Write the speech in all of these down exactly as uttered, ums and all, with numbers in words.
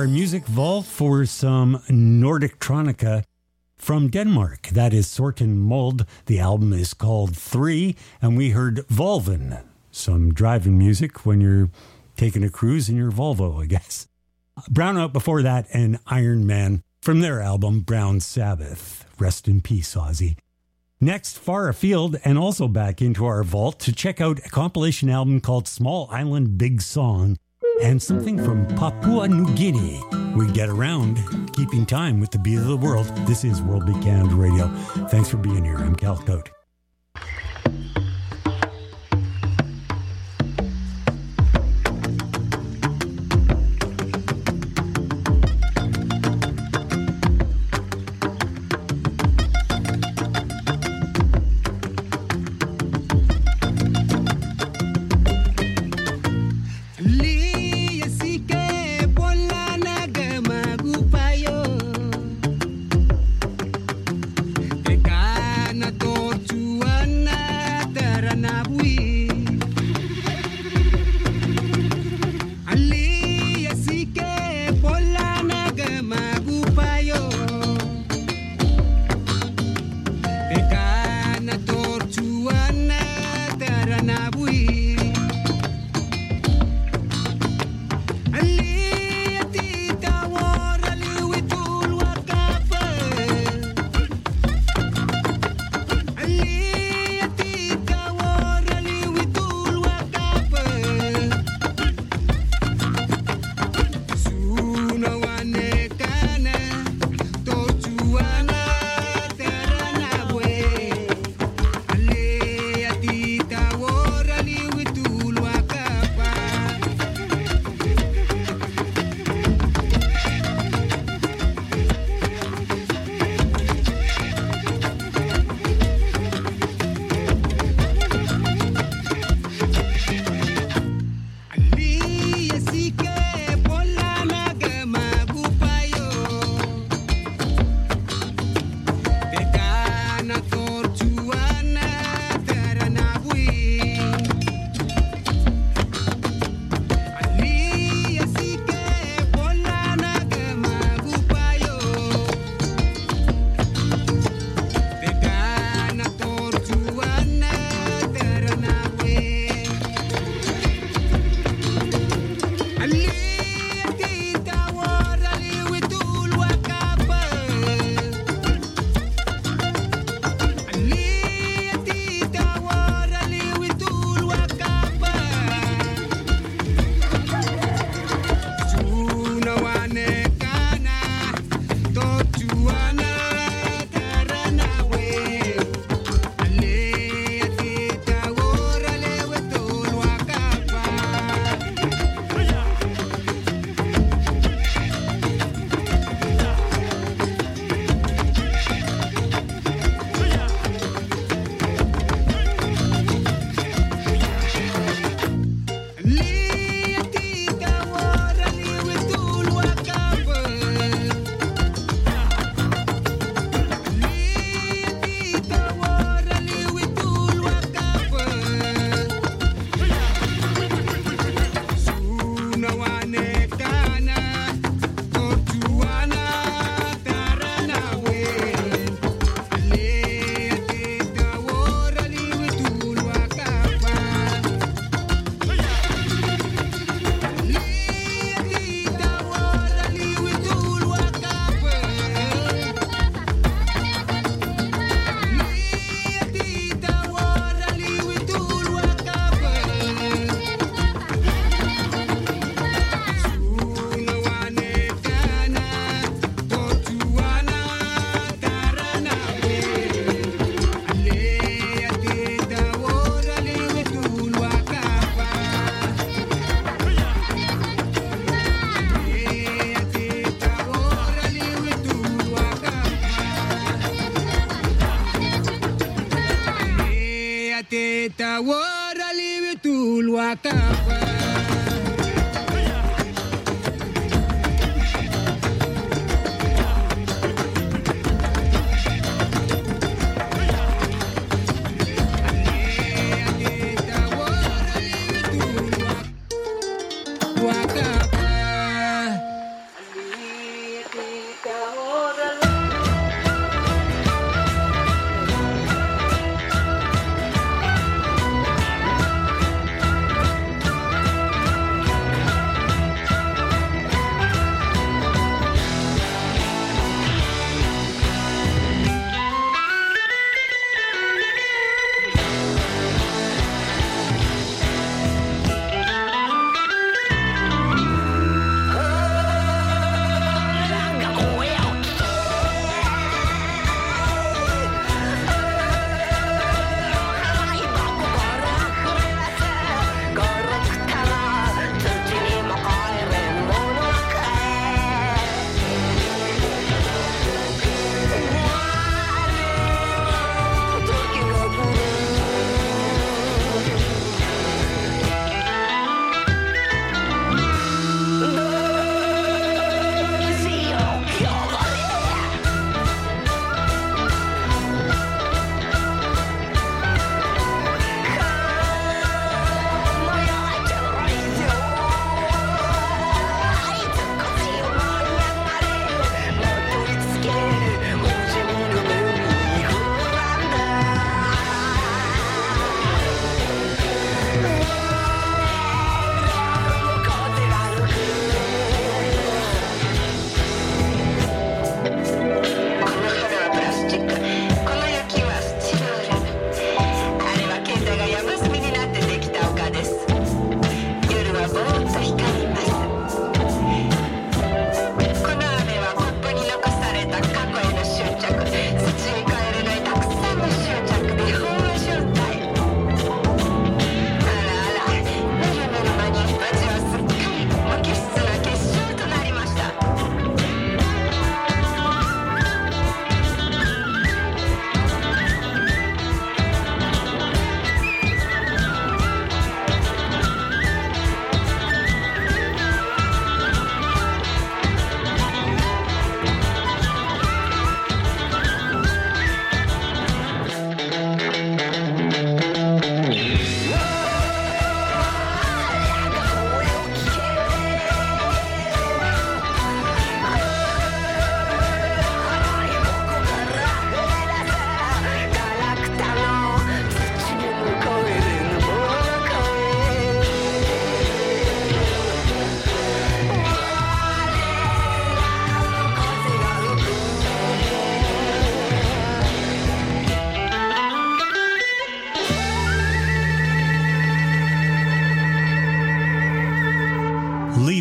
our music vault for some Nordictronica from Denmark. That is Sorten Mold. The album is called Three, and we heard Volven, some driving music when you're taking a cruise in your Volvo, I guess. Brownout before that, and Iron Man from their album Brown Sabbath. Rest in peace, Ozzy. Next, far afield and also back into our vault to check out a compilation album called Small Island Big Song and something from Papua New Guinea. We get around keeping time with the beat of the world. This is World Beat Canada Radio. Thanks for being here. I'm Cal Cote.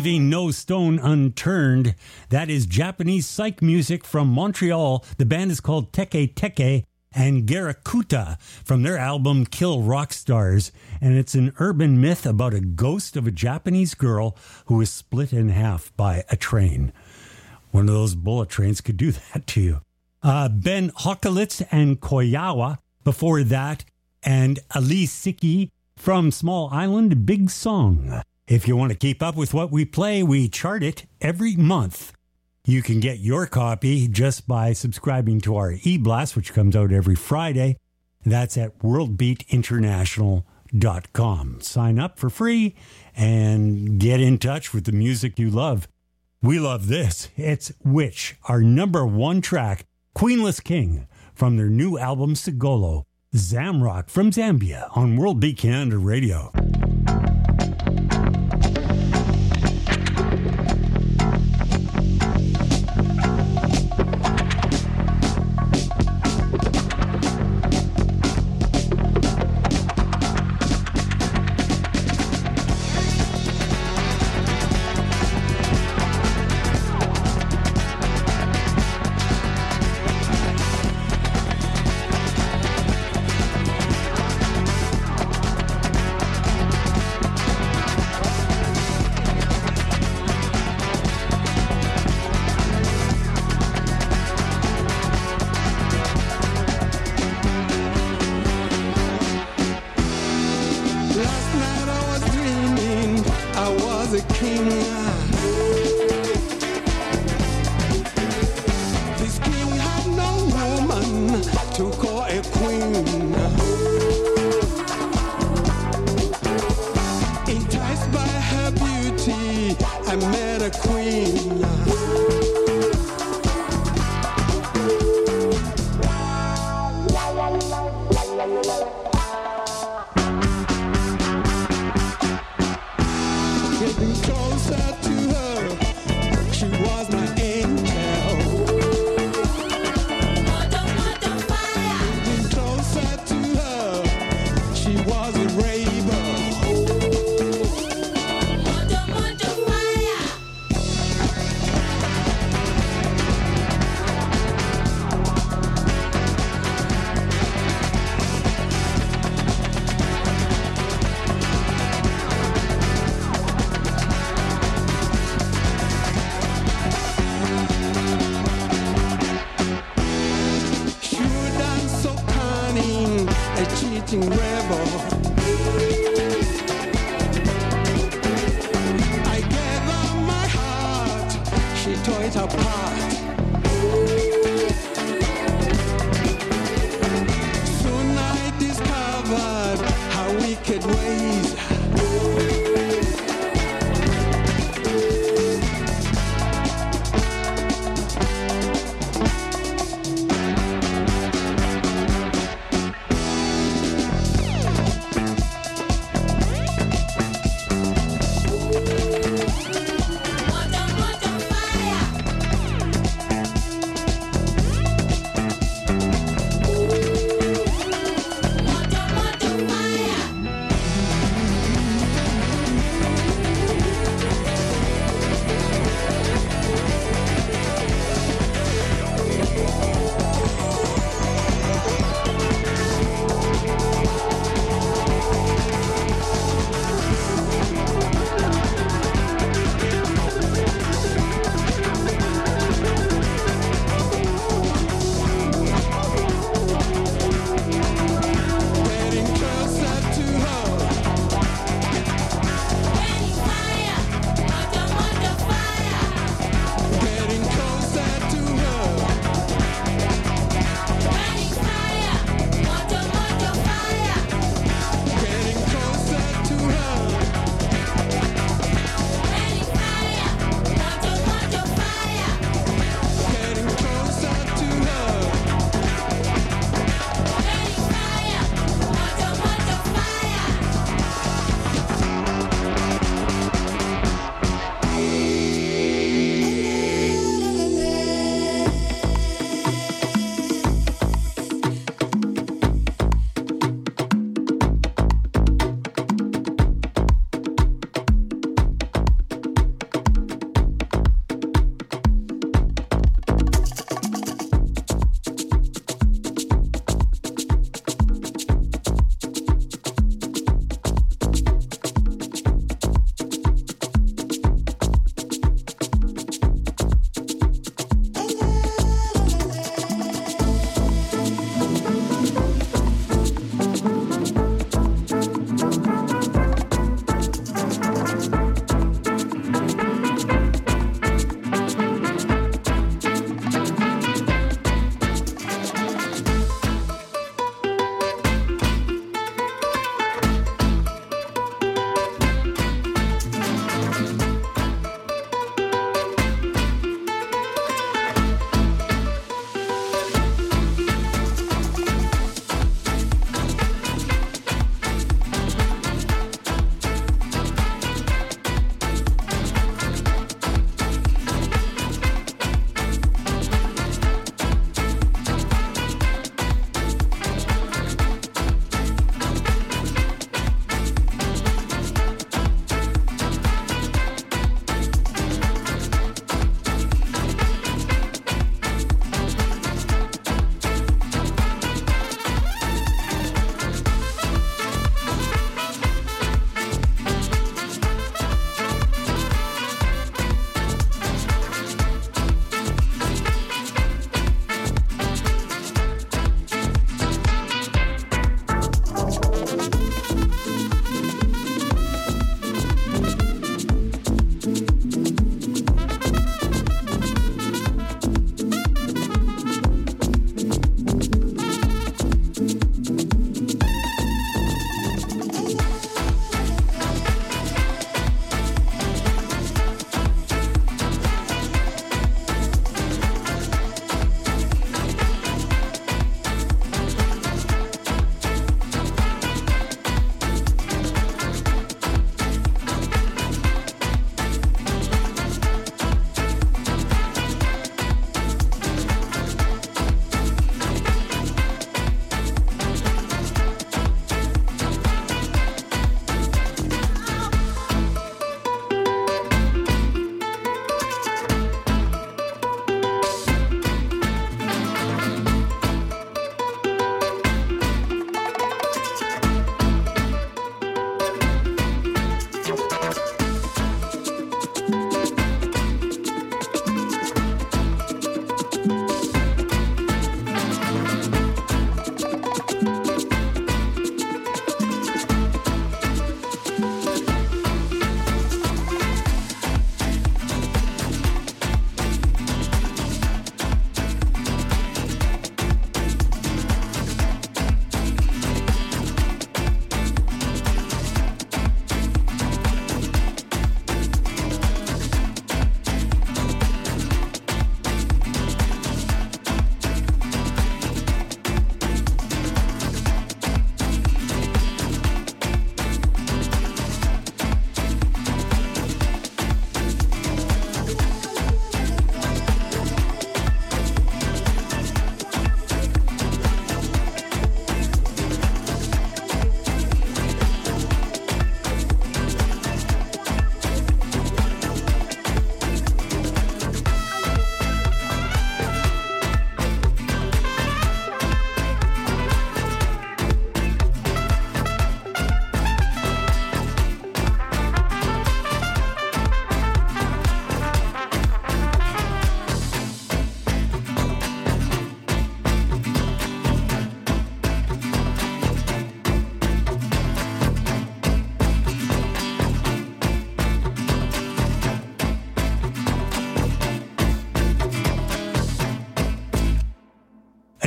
leaving no stone unturned. That is Japanese psych music from Montreal. The band is called Teke Teke and Garakuta from their album Kill Rock Stars. And it's an urban myth about a ghost of a Japanese girl who was split in half by a train. One of those bullet trains could do that to you. Uh, Ben Hokelitz and Koyawa before that, and Ali Siki from Small Island, Big Song. If you want to keep up with what we play, we chart it every month. You can get your copy just by subscribing to our e-blast, which comes out every Friday. That's at world beat international dot com. Sign up for free and get in touch with the music you love. We love this. It's Witch, our number one track, Queenless King, from their new album Sigolo. Zamrock from Zambia on World Beat Canada Radio.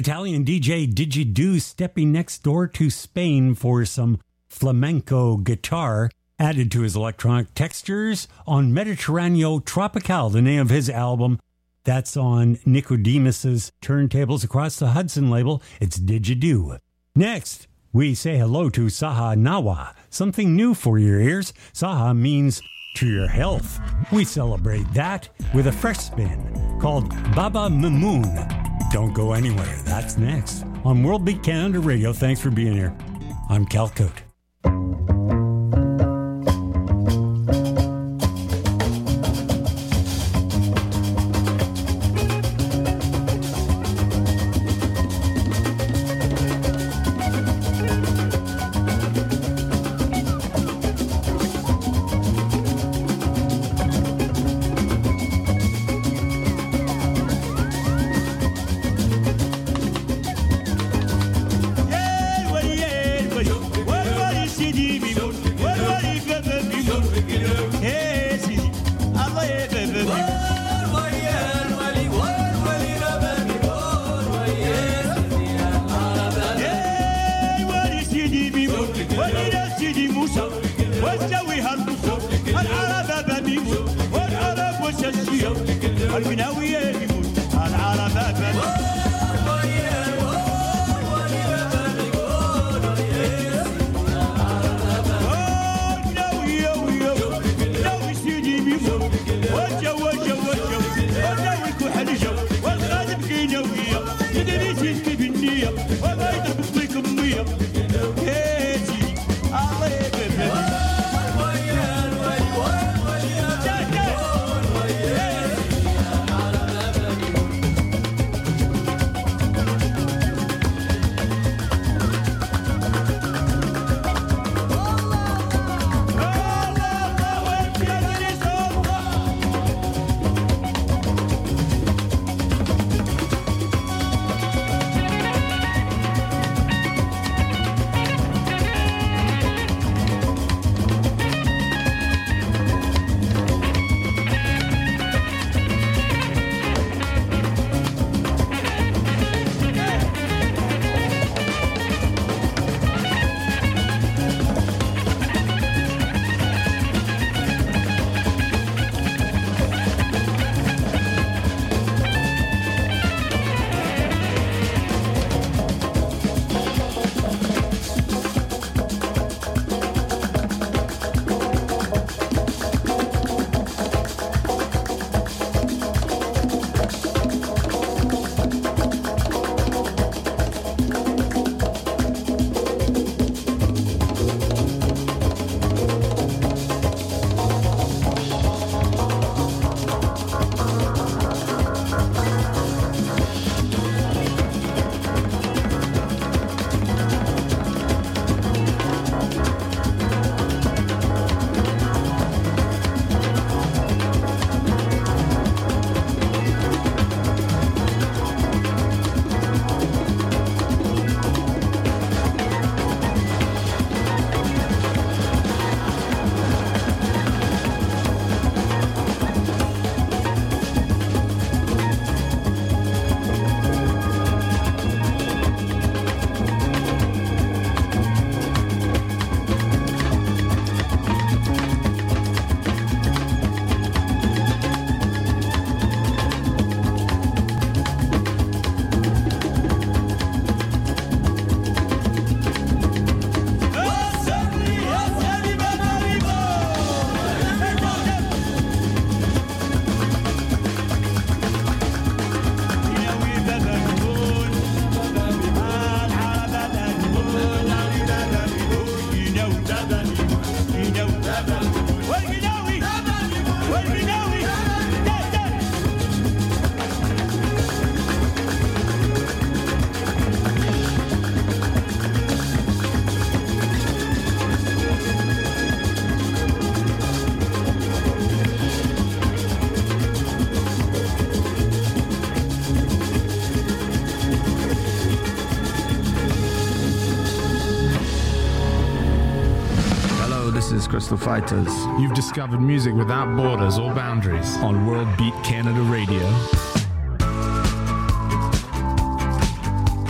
Italian D J Digidoo stepping next door to Spain for some flamenco guitar added to his electronic textures on Mediterraneo Tropical, the name of his album. That's on Nicodemus's Turntables Across the Hudson label. It's Digidoo. Next, we say hello to Saha Nawa, something new for your ears. Saha means to your health. We celebrate that with a fresh spin called Baba Mamoon. Don't go anywhere. That's next on World Beat Canada Radio. Thanks for being here. I'm Cal Cote. Crystal Fighters. You've discovered music without borders or boundaries on World Beat Canada Radio.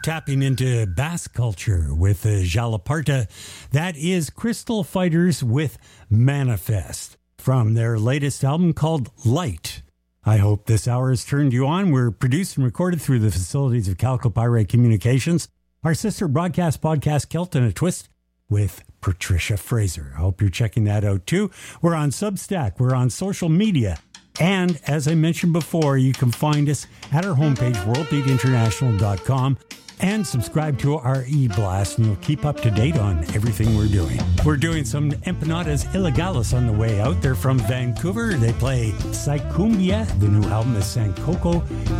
tapping into bass culture with uh, Jalaparta. That is Crystal Fighters with Manifest from their latest album called Light. I hope this hour has turned you on. We're produced and recorded through the facilities of Chalcopyrite Communications, our sister broadcast podcast Kilt in a Twist with Patricia Fraser. I hope you're checking that out too. We're on Substack. We're on social media. And as I mentioned before, you can find us at our homepage, world beat international dot com, and subscribe to our e-blast, and you'll keep up to date on everything we're doing. We're doing some Empanadas Ilegales on the way out. They're from Vancouver. They play Psycumbia. The new album is Sancoco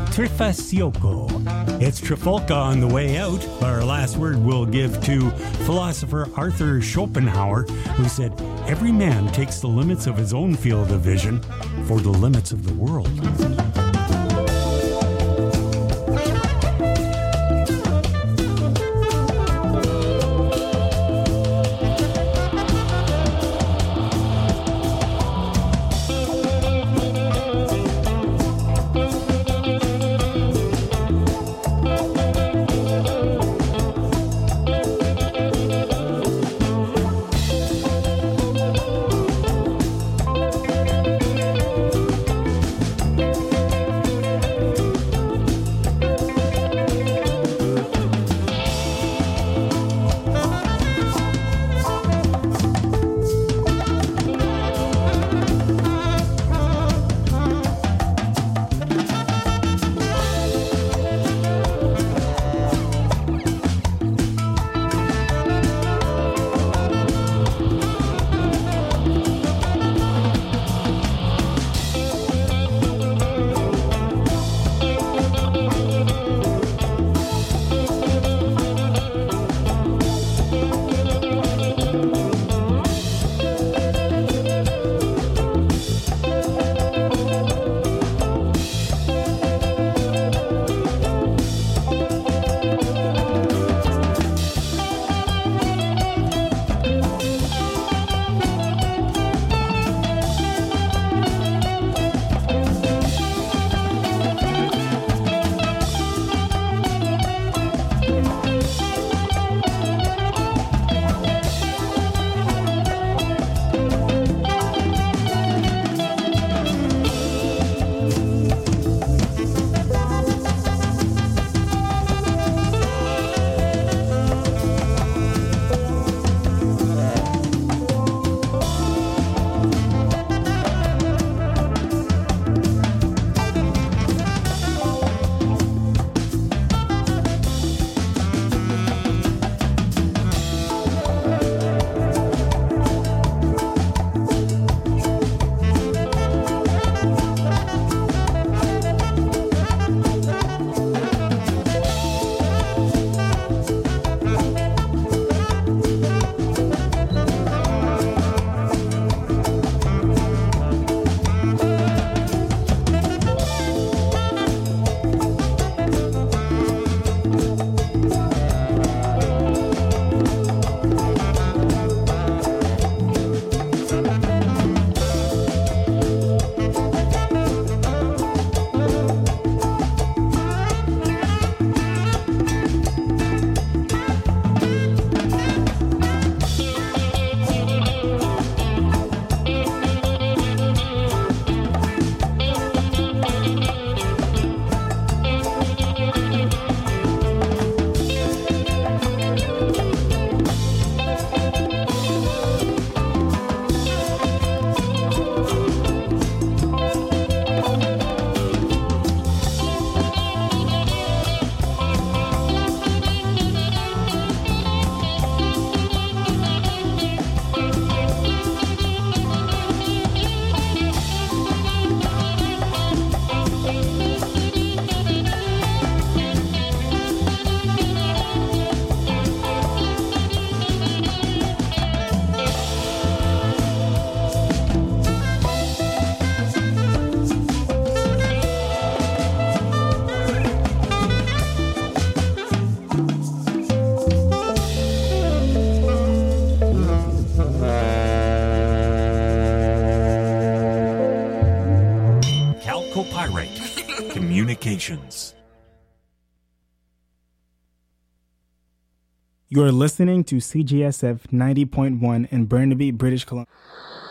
Trifasioco. It's Trafolka on the way out, but our last word we'll give to philosopher Arthur Schopenhauer, who said, "Every man takes the limits of his own field of vision for the limits of the world." Chalcopyrite Communications. You're listening to C G S F ninety point one in Burnaby, British Columbia.